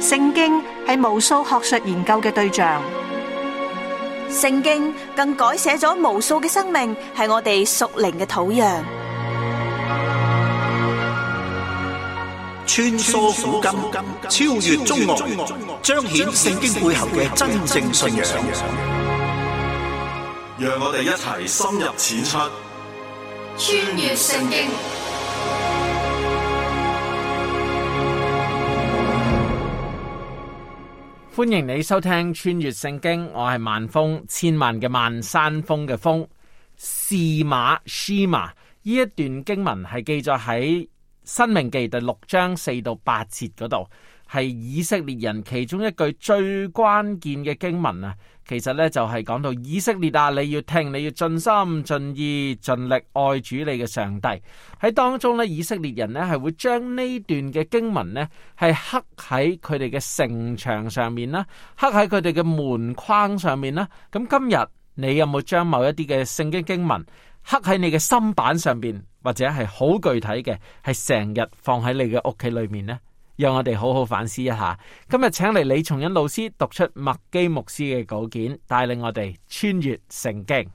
聖經係無數學術研究嘅對象， 聖經更改寫咗無數嘅生命，係我哋屬靈嘅土壤。 穿梭古今，超越中外，彰顯聖經背後嘅真正信仰。 讓我哋一齊深入淺出， 穿越聖經。 歡迎你收聽穿越聖經，我係萬峰，千萬嘅萬，山峰嘅峰。示瑪 Shema 呢一段經文係記載喺申命記第6章4到8節嗰度，係以色列人其中一句最關鍵嘅經文啊。其實呢，就係講到以色列啊，你要聽，你要盡心盡意盡力愛主你嘅上帝。喺當中呢，以色列人呢係會將呢段嘅經文呢係刻喺佢哋嘅城牆上面啦，刻喺佢哋嘅門框上面啦。咁今日你有冇將某一啲嘅聖經經文刻喺你嘅心板上面，或者係好具體嘅，係成日放喺你嘅屋企裏面呢？讓我哋好好反思一下。今日請嚟李松恩老師讀出麥基牧師嘅稿件，帶領我哋穿越聖經。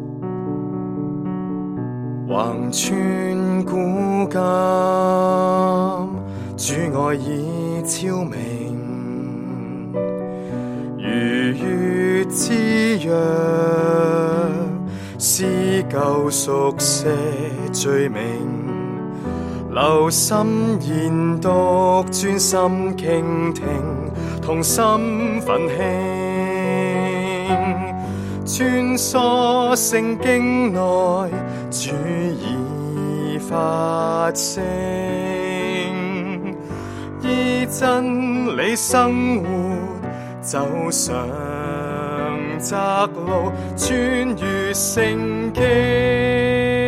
橫穿古今，主愛已昭明，如月之約，撕舊熟寫罪名。留心研讀，專心傾聽，同心奮興，穿梭聖經內，主已發聲，依真理生活，走上窄路，穿越聖經。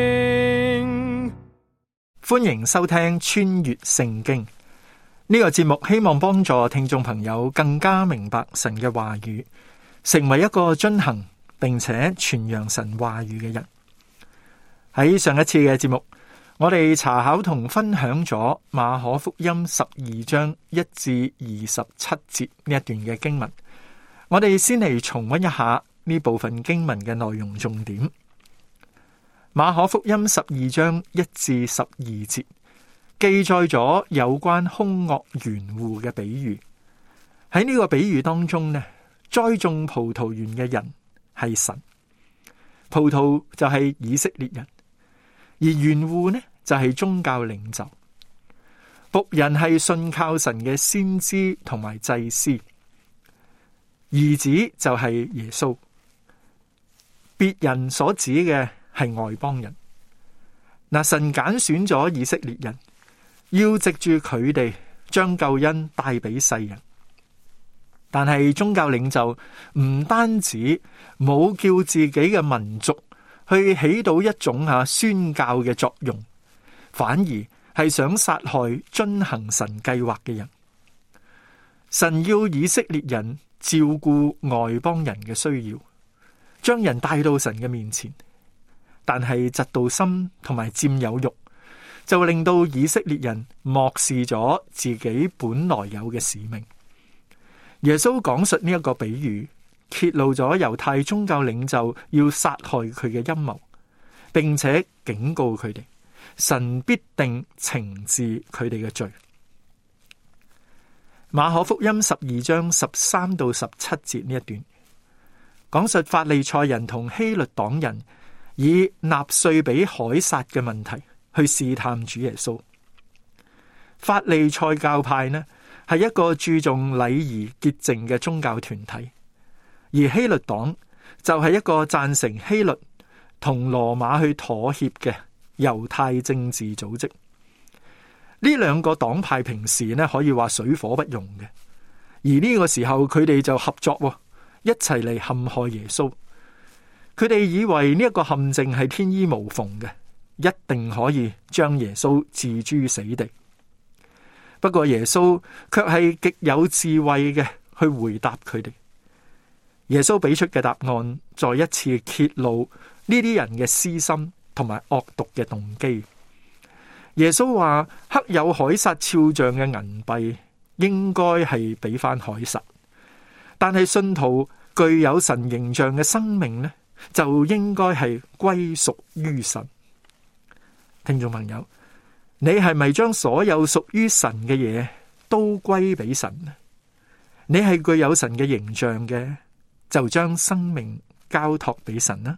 歡迎收聽穿越聖經呢個節目，希望幫助聽眾朋友更加明白神嘅話語，成為一個遵行並且傳揚神話語嘅人。喺上一次嘅節目，我哋查考同分享咗馬可福音12章1至27節呢一段嘅經文。我哋先嚟重溫一下呢部分經文嘅內容重點。馬可福音12章1至12節記載咗有關凶惡園戶嘅比喻。喺呢個比喻當中呢，栽種葡萄園嘅人係神，葡萄就係以色列人，而園戶呢就係宗教領袖，僕人係信靠神嘅先知同埋祭司，兒子就係耶穌，別人所指嘅係外邦人。嗱，神揀選咗以色列人，要藉住佢哋將救恩帶俾世人。但係宗教領袖唔單止冇叫自己嘅民族去起到一種宣教嘅作用，反而係想殺害遵行神計劃嘅人。神要以色列人照顧外邦人嘅需要，將人帶到神嘅面前。但係嫉妒心同埋佔有欲，就會令到以色列人漠視咗自己本來有嘅使命。耶穌講述呢一個比喻，揭露咗猶太宗教領袖要殺害佢嘅陰謀，並且警告佢哋，神必定懲治佢哋嘅罪。馬可福音12章13到17節呢一段，講述法利賽人同希律黨人以納稅俾凱撒嘅問題去試探主耶穌。法利賽教派呢係一個注重禮儀潔淨嘅宗教團體，而希律黨就係一個贊成希律同羅馬去妥協嘅猶太政治組織。呢兩個黨派平時呢可以話水火不容嘅，而呢個時候佢哋就合作，一齊嚟陷害耶穌。佢哋以為呢一個陷阱係天衣無縫嘅，一定可以將耶穌置諸死地。不過耶穌卻係極有智慧嘅去回答佢哋。耶穌俾出嘅答案再一次揭露呢啲人嘅私心同埋惡毒嘅動機。耶穌話：刻有凱撒肖像嘅銀幣應該係俾翻凱撒，但係信徒具有神形象嘅生命呢，就應該係歸屬於神。聽眾朋友，你係咪將所有屬於神嘅嘢都歸俾神呢？你係具有神嘅形象嘅，就將生命交託俾神啦。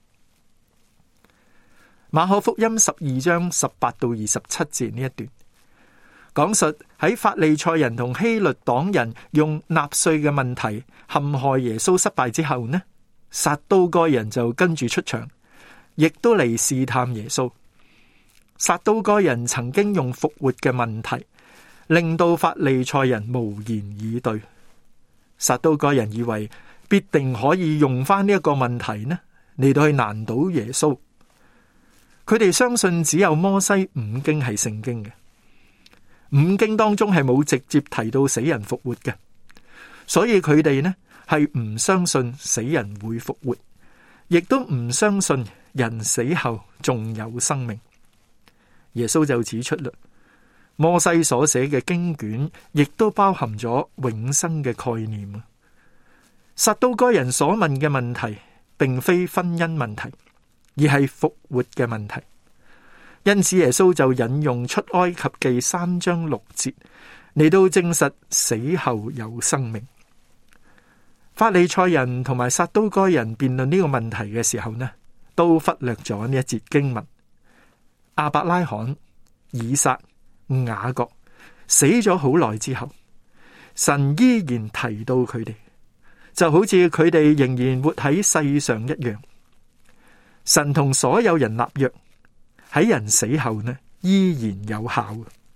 馬可福音12章18到27節呢一段，講述喺法利賽人同希律黨人用納稅嘅問題陷害耶穌失敗之後呢，撒都該人就跟住出場，亦都嚟試探耶穌。撒都該人曾經用復活嘅問題令到法利賽人無言以對。撒都該人以為必定可以用翻呢一個問題呢嚟到去難倒耶穌。佢哋相信只有摩西五經係聖經嘅，五經當中係冇直接提到死人復活嘅，所以佢哋呢係唔相信死人會復活，亦都唔相信人死後仲有生命。耶穌就指出啦，摩西所寫嘅經卷亦都包含咗永生嘅概念。撒都該人所問嘅問題並非婚姻問題，而係復活嘅問題。因此耶穌就引用出埃及記3章6節嚟到證實死後有生命。法利賽人同埋撒都該人辯論呢個問題嘅時候呢，都忽略咗呢一節經文。亞伯拉罕、以撒、雅各死咗好耐之後，神依然提到佢哋，就好似佢哋仍然活喺世上一樣。神同所有人立約，喺人死後呢，依然有效。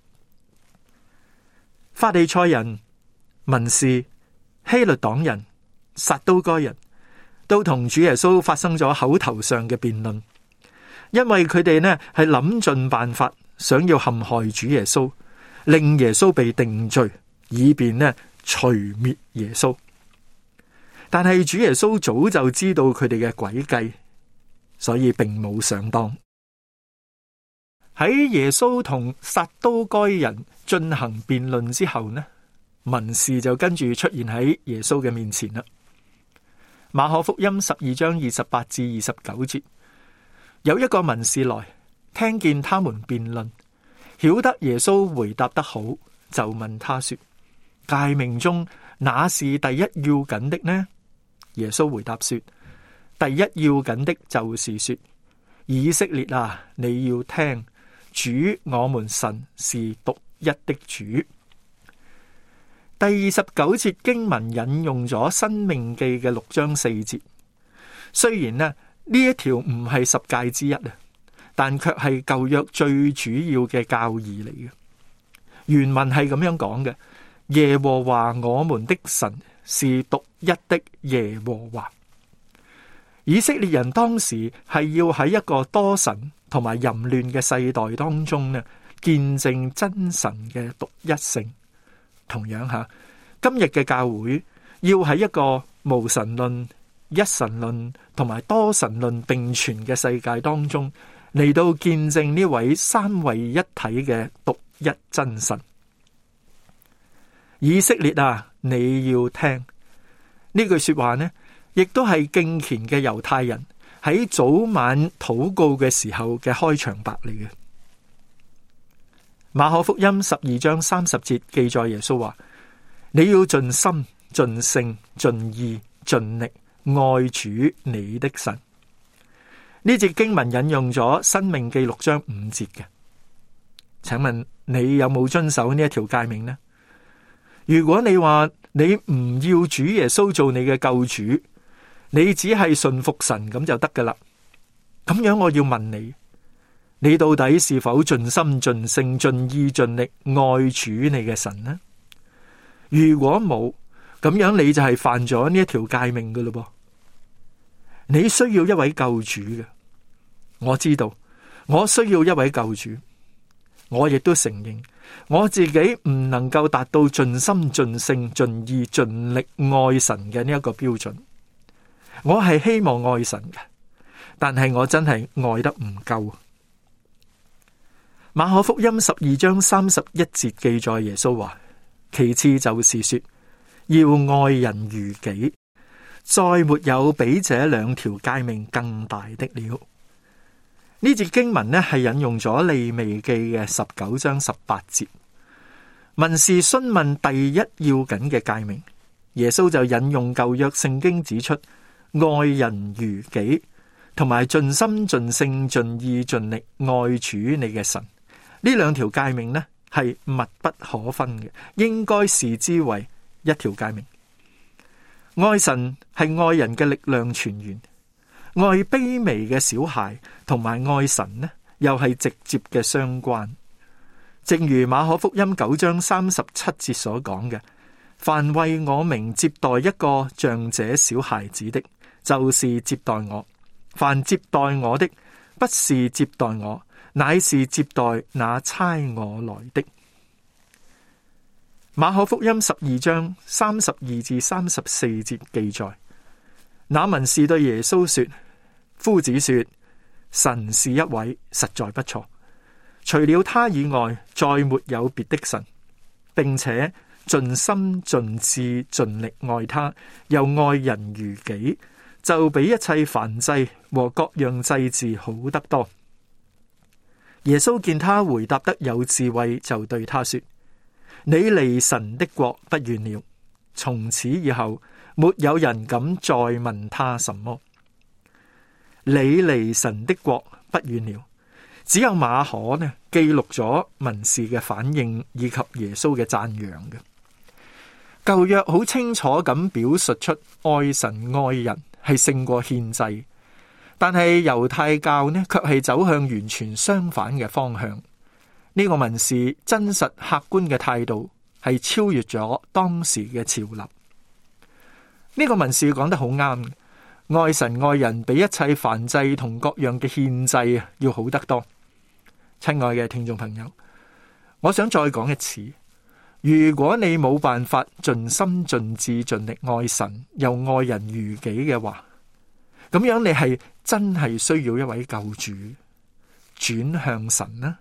法利賽人、文士、希律黨人、撒都該人都同主耶穌發生咗口頭上嘅辯論。因為佢哋呢係諗盡辦法，想要陷害主耶穌，令耶穌被定罪，以便呢除滅耶穌。但係主耶穌早就知道佢哋嘅詭計，所以並冇上當。喺耶穌同撒都該人進行辯論之後呢，文士就跟住出現喺耶穌嘅面前啦。馬可福音12章28至29節。有一個文士來，聽見他們辯論，曉得耶穌回答得好，就問他說：誡命中哪是第一要緊的呢？耶穌回答說：第一要緊的就是說，以色列啊，你要聽，主我們神是獨一的主。第29節經文引用咗申命記嘅6章4節，雖然呢一條唔係十誡之一啊，但卻係舊約最主要嘅教義嚟嘅。原文係咁樣講嘅：耶和華我們的神是獨一的耶和華。以色列人當時係要喺一個多神同埋淫亂嘅世代當中呢，見證真神嘅獨一性。同樣吓，今日嘅教會要喺一個無神論、一神論同埋多神論並存嘅世界當中，嚟到見證呢位三位一體嘅獨一真神。以色列啊，你要聽，呢句說話呢，亦都係敬虔嘅猶太人喺早晚禱告嘅時候嘅開場白嚟嘅。馬可福音12章30節記載耶穌話：你要盡心、盡性、盡意、盡力愛主你的神。呢節經文引用咗申命記6章5節嘅。請問你有冇遵守呢一條誡命呢？如果你話你唔要主耶穌做你嘅救主，你只係順服神咁就得噶啦。咁樣我要問你，你到底是否盡心盡性盡意盡力愛主你嘅神呢？如果冇，咁樣你就係犯咗呢一條誡命噶咯噃。你需要一位救主嘅，我知道，我需要一位救主。我亦都承認我自己唔能夠達到盡心盡性盡意盡力愛神嘅呢一個標準。我係希望愛神嘅，但係我真係愛得唔夠。馬可福音12章31節記載耶穌話： 其次就是說，要愛人如己，再沒有比這兩條誡命更大的了。呢節經文呢係引用咗利未記嘅19章18節，文士詢問第一要緊嘅誡命，耶穌就引用舊約聖經指出愛人如己，同埋盡心盡性盡意盡力愛主你嘅神，呢兩條誡命呢係密不可分嘅，應該視之為一條誡命。愛神係愛人嘅力量泉源，愛卑微嘅小孩同埋愛神呢又係直接嘅相關。正如馬可福音9章37節所講嘅，凡為我名接待一個像這小孩子的，就是接待我；凡接待我的，不是接待我，乃是接待那差我來的。馬可福音12章32至34節記載，那文士對耶穌說：夫子說，神是一位，實在不錯，除了他以外，再沒有別的神，並且盡心盡智盡力愛他，又愛人如己，就比一切燔祭和各樣祭祀好得多。耶穌見他回答得有智慧，就對他說：你離神的國不遠了。從此以後，沒有人敢再問他什麼。你離神的國不遠了，只有馬可呢記錄咗文士嘅反應以及耶穌嘅讚揚嘅。舊約好清楚咁表述出愛神愛人係勝過獻祭，但係猶太教呢卻係走向完全相反嘅方向。呢個文士真實客觀嘅態度係超越咗當時嘅潮流。呢個文士講得好啱，愛神愛人比一切燔祭同各樣嘅獻祭要好得多。親愛嘅聽眾朋友，我想再講一次，如果你冇辦法盡心盡智盡力愛神又愛人如己嘅話，咁樣你係真係需要一位救主，轉向神啦。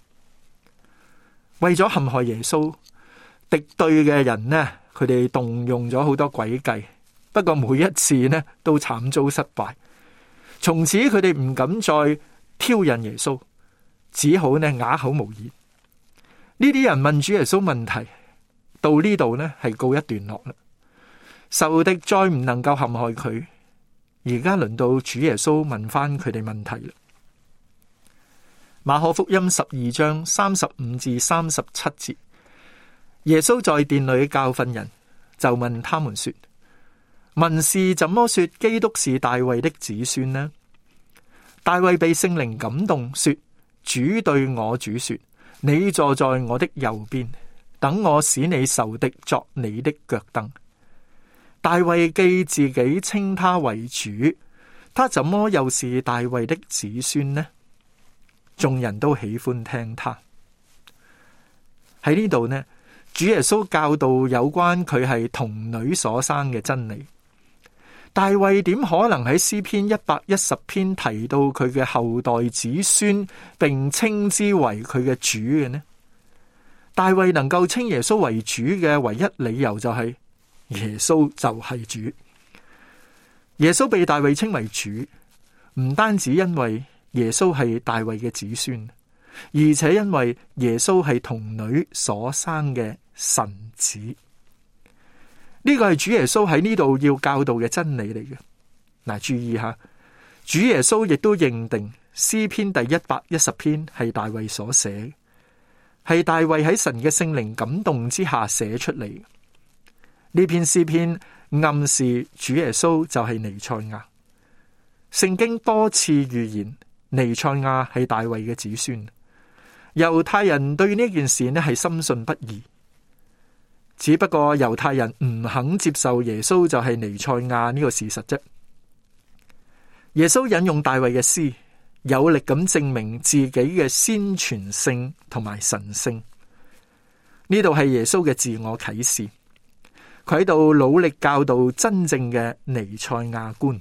為咗陷害耶穌，敵對嘅人呢，佢哋動用咗好多詭計，不過每一次呢都慘遭失敗。從此佢哋唔敢再挑釁耶穌，只好呢啞口無言。呢啲人問主耶穌問題，到呢度呢係告一段落啦。仇敵再唔能夠陷害佢，而家輪到主耶穌問翻佢哋問題啦。馬可福音12章35至37節，耶穌在殿裏教訓人，就問他們說：文士怎麼說基督是大衛的子孫呢？大衛被聖靈感動，說：主對我主說，你坐在我的右邊，等我使你仇敵作你的腳凳。大衛既自己稱他為主，他怎麼又是大衛的子孫呢？眾人都喜歡聽他。喺呢度呢，主耶穌教導有關佢係童女所生嘅真理。大衛點可能喺詩篇110篇提到佢嘅後代子孫，並稱之為佢嘅主嘅呢？大衛能夠稱耶穌為主嘅唯一理由就係耶穌就係主。耶穌被大衛稱為主，唔單止因為耶穌係大衛嘅子孫，而且因為耶穌係童女所生嘅神子。呢個係主耶穌喺呢度要教導嘅真理嚟嘅。嗱，注意下，主耶穌亦都認定詩篇第110篇係大衛所寫，係大衛喺神嘅聖靈感動之下寫出嚟。呢篇詩篇暗示主耶穌就係彌賽亞。聖經多次預言彌賽亞係大衛嘅子孫。猶太人對呢件事呢係深信不疑，只不過猶太人唔肯接受耶穌就係彌賽亞呢個事實啫。耶穌引用大衛嘅詩，有力咁證明自己嘅先傳性同埋神性。呢度係耶穌嘅自我啟示，佢喺度努力教導真正嘅彌賽亞觀。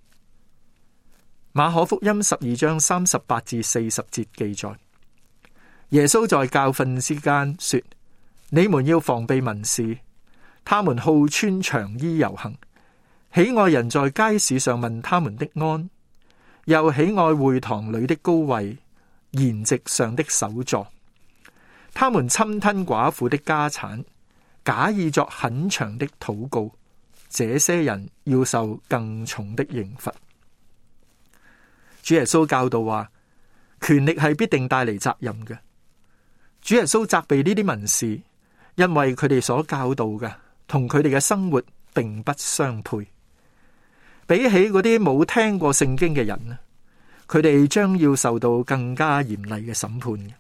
馬可福音12章38至40節記載，耶穌在教訓之間說： 你們要防備文士，他們好穿長衣遊行，喜愛人在街市上問他們的安，又喜愛會堂裏的高位，筵席上的首座。他們侵吞寡婦的家產，假意作很長的禱告。這些人要受更重的刑罰。主耶穌教導話，權力係必定帶嚟責任嘅。主耶穌責備呢啲文士，因為佢哋所教導嘅同佢哋嘅生活並不相配。比起嗰啲冇聽過聖經嘅人，佢哋將要受到更加嚴厲嘅審判嘅。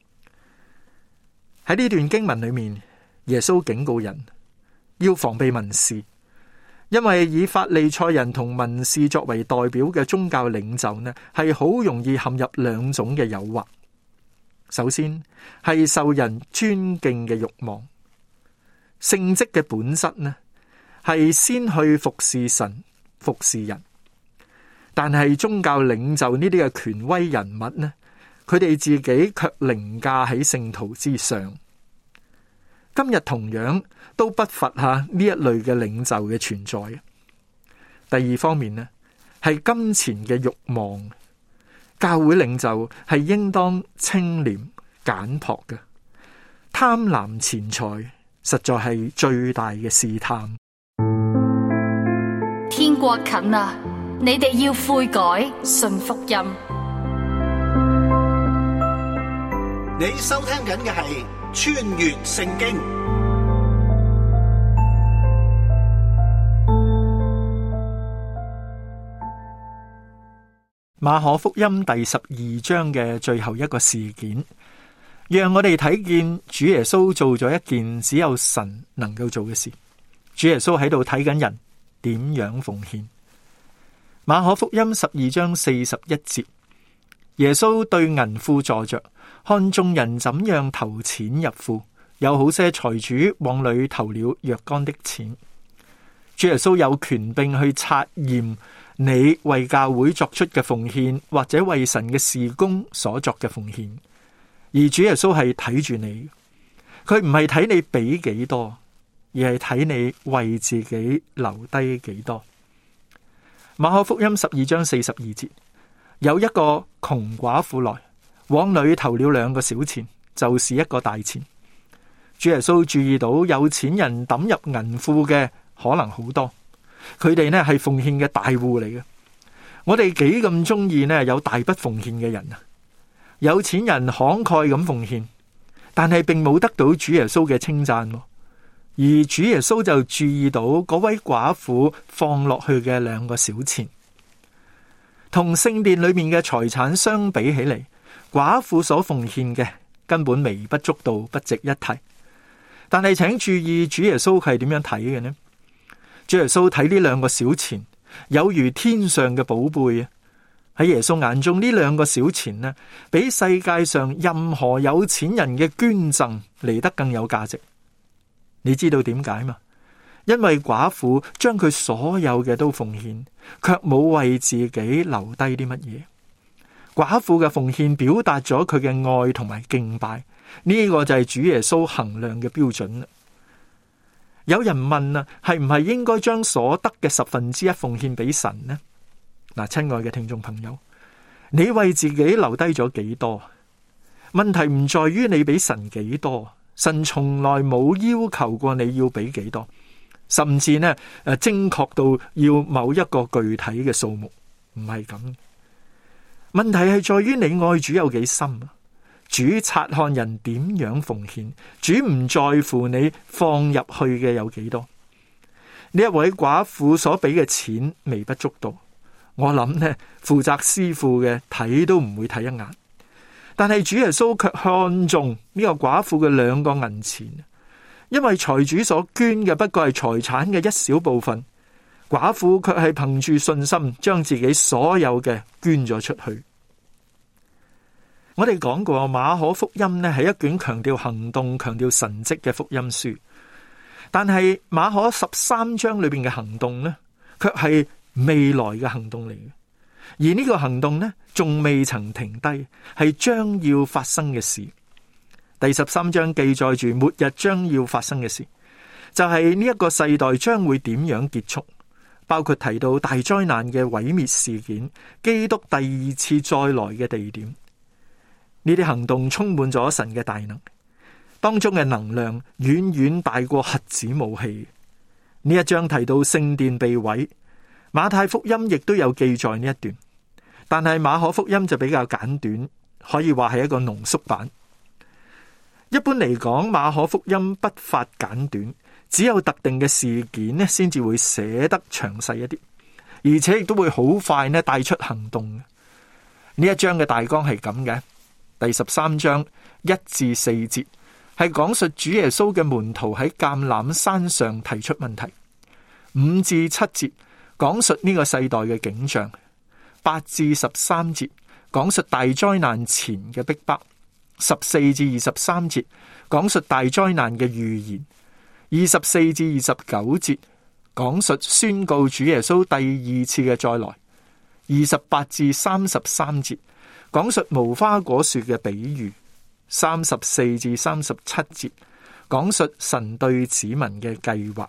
喺呢段經文裏面，耶穌警告人要防備文士，因為以法利賽人同文士作為代表嘅宗教領袖呢，係好容易陷入兩種嘅誘惑。首先係受人尊敬嘅慾望，聖職嘅本質呢係先去服侍神、服侍人，但係宗教領袖呢啲嘅權威人物呢，佢哋自己卻凌駕喺聖徒之上。今日同樣都不乏下呢一類嘅領袖嘅存在。第二方面呢，係金錢嘅慾望。教會領袖係應當清廉簡樸嘅，貪婪錢財實在係最大嘅試探。 天國近啦，你哋要悔改，信福音。 你收聽緊嘅係穿越聖經。 馬可福音第12章嘅最後一個事件，讓我哋睇見主耶穌做咗一件只有神能夠做嘅事。主耶穌喺度睇緊人點樣奉獻。馬可福音12章41節，耶穌對銀庫坐着，看眾人怎樣投錢入庫，有好些財主往裏投了若干的錢。主耶穌有權柄去察驗你為教會作出嘅奉獻，或者為神嘅事工所作嘅奉獻。而主耶穌係睇住你，佢唔係睇你俾幾多，而係睇你為自己留低幾多。馬可福音12章42節，有一個窮寡婦來，往裏投了2個小錢，就是一個大錢。主耶穌注意到有錢人抌入銀庫嘅可能好多，佢哋呢係奉獻嘅大戶嚟嘅。我哋幾咁中意呢有大筆奉獻嘅人啊！有錢人慷慨咁奉獻，但係並冇得到主耶穌嘅稱讚，而主耶穌就注意到嗰位寡婦放落去嘅2個小錢，同聖殿裏面嘅財產相比起嚟，寡婦所奉獻嘅根本微不足道，不值一提。但係請注意，主耶穌係點樣睇嘅呢？主耶穌睇呢2個小錢有如天上嘅寶貝啊！喺耶穌眼中，呢2個小錢呢，比世界上任何有錢人嘅捐贈嚟得更有價值。你知道點解嗎？因為寡婦將佢所有嘅都奉獻，卻冇為自己留低啲乜嘢。寡婦嘅奉獻表達咗佢嘅愛同埋敬拜，呢個就係主耶穌衡量嘅標準。有人問啊，係唔係應該將所得嘅1/10奉獻俾神呢？嗱，親愛嘅聽眾朋友，你為自己留低咗幾多？問題唔在於你俾神幾多，神從來冇要求過你要俾幾多，甚至呢精確到要某一個具體嘅數目，唔係咁。問題係在於你愛主有幾深。主察看人點樣奉獻，主唔在乎你放入去嘅有幾多。呢一位寡婦所俾嘅錢微不足道，我諗呢負責師傅嘅睇都唔會睇一眼。但係主耶穌卻看重呢個寡婦嘅2個銀錢，因為財主所捐嘅不過係財產嘅一小部分，寡婦卻係憑住信心將自己所有嘅捐咗出去。我哋講過馬可福音呢係一卷強調行動、強調神蹟嘅福音書，但係馬可13章裏邊嘅行動呢，卻係未來嘅行動嚟嘅。而呢個行動呢，仲未曾停低，係將要發生嘅事。 第13章記載住末日將要發生嘅事，就係呢一個世代將會點樣結束，包括提到大災難嘅毀滅事件，基督第二次再來嘅地點。呢啲行動充滿咗神嘅大能，當中嘅能量遠遠大過核子武器。呢一章提到聖殿被毀，馬太福音亦都有記載呢一段，但係馬可福音就比較簡短，可以話係一個濃縮版。一般嚟講，馬可福音筆法簡短，只有特定嘅事件呢先至會寫得詳細一啲，而且亦都會好快呢帶出行動。呢一章嘅大綱係咁嘅，第13章1至4節係講述主耶穌嘅門徒喺橄欖山上提出問題，5至7節講述呢個世代嘅景象，8至13節講述大災難前嘅逼迫，14至23節講述大災難嘅預言，24至29節講述宣告主耶穌第二次嘅再來，28至33節講述無花果樹嘅比喻，34至37節講述神對子民嘅計劃。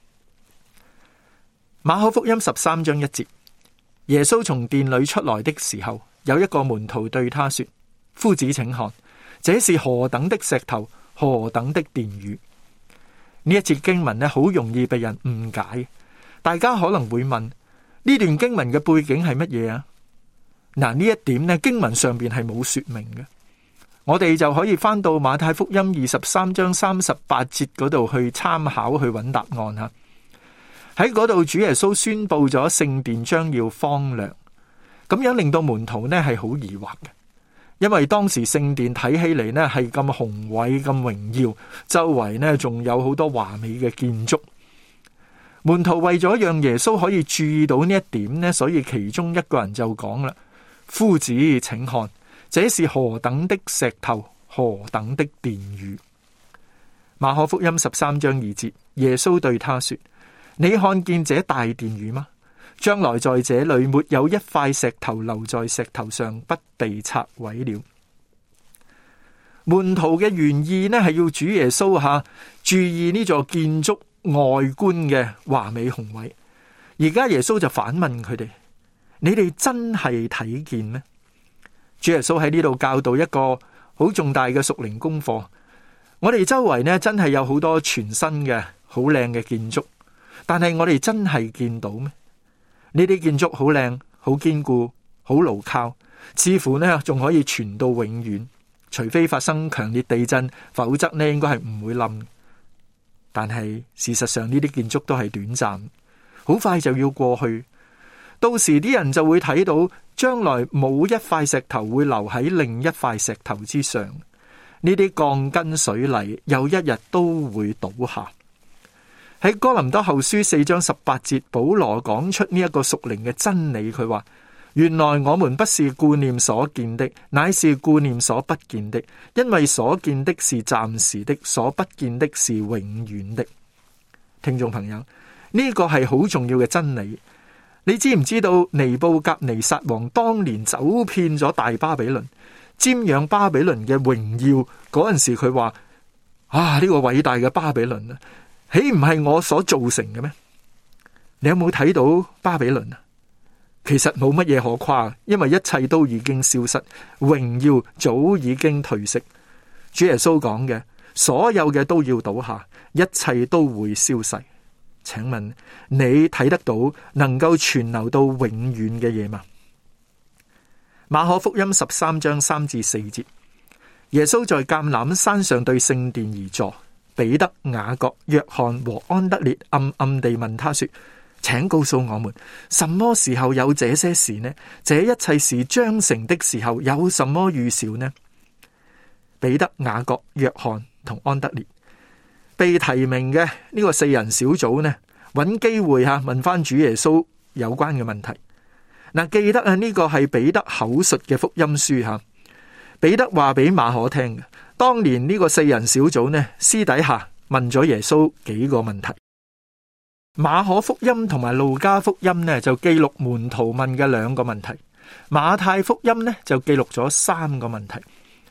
馬可福音13章1節，耶穌從殿裏出來的時候，有一個門徒對他說：夫子請看，這是何等的石頭，何等的殿宇。呢一節經文好容易被人誤解，大家可能會問，呢段經文嘅背景係乜嘢啊？嗱，呢一點呢，經文上邊係冇說明嘅，我哋就可以翻到馬太福音23章38節嗰度去參考，去揾答案吓。喺嗰度，主耶穌宣布咗聖殿將要荒涼，咁樣令到門徒呢係好疑惑嘅，因為當時聖殿睇起嚟呢係咁宏偉、咁榮耀，周圍呢仲有好多華美嘅建築。門徒為咗讓耶穌可以注意到呢一點呢，所以其中一個人就講啦：夫子請看，這是何等的石頭，何等的殿宇。馬可福音13章2節，耶穌對他說：你看見這大殿宇嗎？將來在這裏沒有一塊石頭留在石頭上，不被拆毀了。門徒嘅原意呢係要主耶穌注意呢座建築外觀嘅華美宏偉。而家耶穌就反問佢哋：你哋真係睇見咩？主耶穌喺呢度教導一個好重大嘅屬靈功課。我哋周圍呢真係有好多全新嘅好靚嘅建築。但係我哋真係見到咩？呢啲建築好靚、好堅固、好牢靠，似乎呢仲可以傳到永遠，除非發生強烈地震，否則呢應該係唔會冧。但係事實上呢啲建築都係短暫，好快就要過去。到時啲人就會睇到，將來冇一塊石頭會留喺另一塊石頭之上。呢啲鋼筋水泥有一日都會倒下。喺哥林多後書4章18節，保羅講出呢一個屬靈嘅真理。佢話：原來我們不是顧念所見的，乃是顧念所不見的，因為所見的是暫時的，所不見的是永遠的。聽眾朋友，呢個係好重要嘅真理。你知唔知道尼布甲尼撒王當年走遍咗大巴比倫，瞻仰巴比倫嘅榮耀嗰陣時，佢話：呢個偉大嘅巴比倫啊，豈唔係我所造成嘅咩？你有冇睇到巴比倫啊？其實冇乜嘢可誇，因為一切都已經消失，榮耀早已經褪色。主耶穌講嘅，所有嘅都要倒下，一切都會消逝。請問你睇得到能夠存留到永遠嘅嘢嗎？馬可福音13章3至4節，耶穌在橄欖山上對聖殿而坐。彼得、雅各、約翰和安德烈暗暗地問他說：請告訴我們，什麼時候有這些事呢？這一切事將成的時候，有什麼預兆呢？彼得、雅各、約翰同安德烈被提名嘅呢個4人小組呢，揾機會問翻主耶穌有關嘅問題。嗱，記得呢個係彼得口述嘅福音書。彼得話俾馬可聽嘅。當年呢個4人小組呢，私底下問咗耶穌幾個問題。馬可福音同埋路加福音呢，就記錄門徒問嘅2個問題。馬太福音呢，就記錄咗3個問題。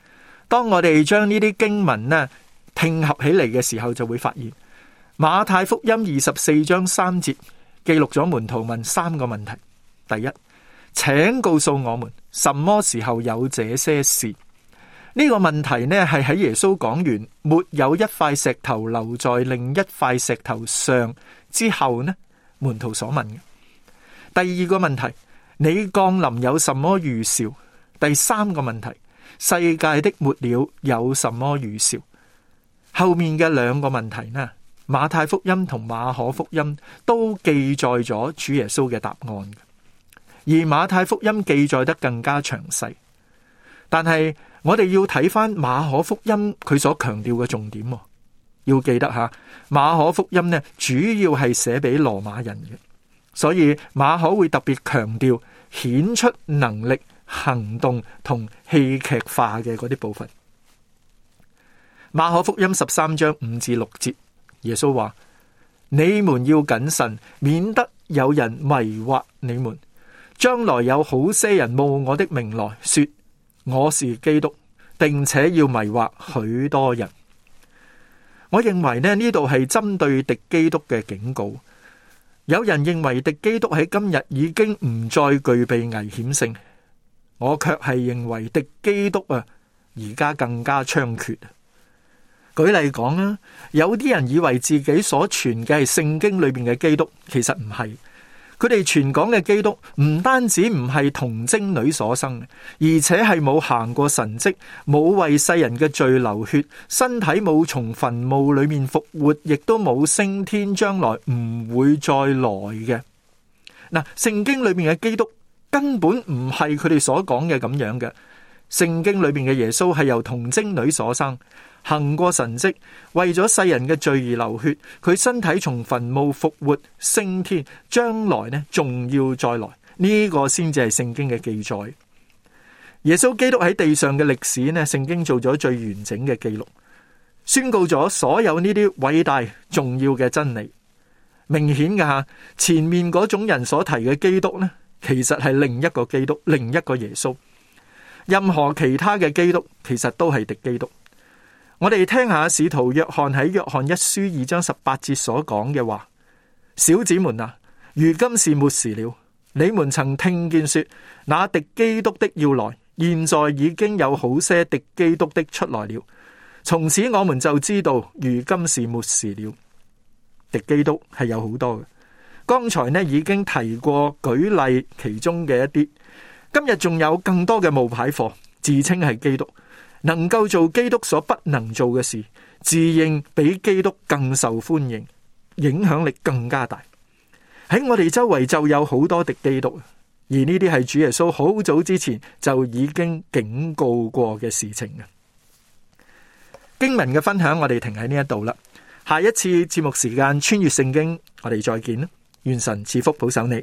當我哋將呢啲經文呢拼合起嚟嘅時候，就會發現馬太福音24章3節記錄咗門徒問3個問題。第一，請告訴我們什麼時候有這些事？呢個問題呢係喺耶穌講完沒有一塊石頭留在另一塊石頭上之後呢，門徒所問嘅。第二個問題，你降臨有什麼預兆？第三個問題，世界的末了有什麼預兆？後面嘅兩個問題呢，馬太福音同馬可福音都記載咗主耶穌嘅答案，而馬太福音記載得更加詳細。但係我哋要睇翻馬可福音佢所強調嘅重點，要記得下馬可福音呢主要係寫俾羅馬人嘅，所以馬可會特別強調顯出能力、行動同戲劇化嘅嗰啲部分。馬可福音13章5至6節，耶穌話：你們要謹慎，免得有人迷惑你們。將來有好些人冒我的名來說我是基督，並且要迷惑許多人。我認為呢度係針對敵基督嘅警告。有人認為敵基督喺今日已經唔再具備危險性，我卻係認為敵基督而家更加猖獗。舉例講啊，有啲人以為自己所傳嘅係聖經裏邊嘅基督，其實唔係。佢哋傳講嘅基督唔單止唔係童貞女所生，而且係冇行過神蹟，冇為世人嘅罪流血，身體冇從墳墓裏面復活，亦都冇升天，將來唔會再來嘅。嗱，聖經裏面嘅基督根本唔係佢哋所講嘅咁樣嘅。聖經裏面嘅耶穌係由童貞女所生，行過神蹟，為咗世人嘅罪而流血，佢身體從墳墓復活升天，將來呢仲要再來，呢個先至係聖經嘅記載。耶穌基督喺地上嘅歷史呢，聖經做咗最完整嘅記錄，宣告咗所有呢啲偉大重要嘅真理。明顯嘅吓，前面嗰種人所提嘅基督呢，其實係另一個基督，另一個耶穌。任何其他嘅基督其實都係敵基督。我哋聽下使徒約翰喺約翰一書2章18節所講嘅話：小子們啊，如今是末時了。你們曾聽見說，那敵基督的要來，現在已經有好些敵基督的出來了。從此我們就知道，如今是末時了。敵基督係有好多嘅，剛才呢已經提過舉例其中嘅一啲。今日仲有更多嘅冒牌貨，自稱係基督，能夠做基督所不能做嘅事，自認比基督更受歡迎，影響力更加大。喺我哋周圍就有好多敵基督，而呢啲係主耶穌好早之前就已經警告過嘅事情。經文嘅分享我哋停喺呢一度啦，下一次節目時間穿越聖經，我哋再見啦，願神賜福保守你。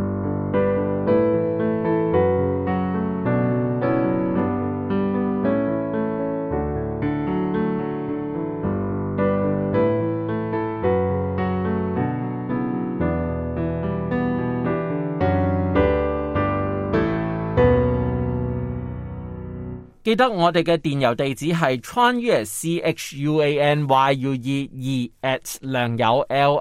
記得我哋嘅電郵地址係穿越 CHUANYUE2@ 良友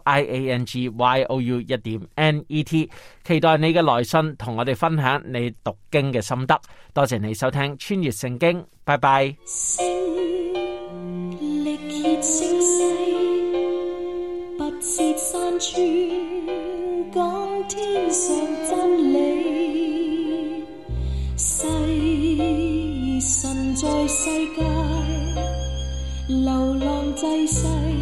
LIANGYOU1.net， 期待你嘅來信同我哋分享你讀經嘅心得。多謝你收聽穿越聖經，拜拜。 聖力竭聲勢，不設山川，講天上真理。神在世界流浪濟世。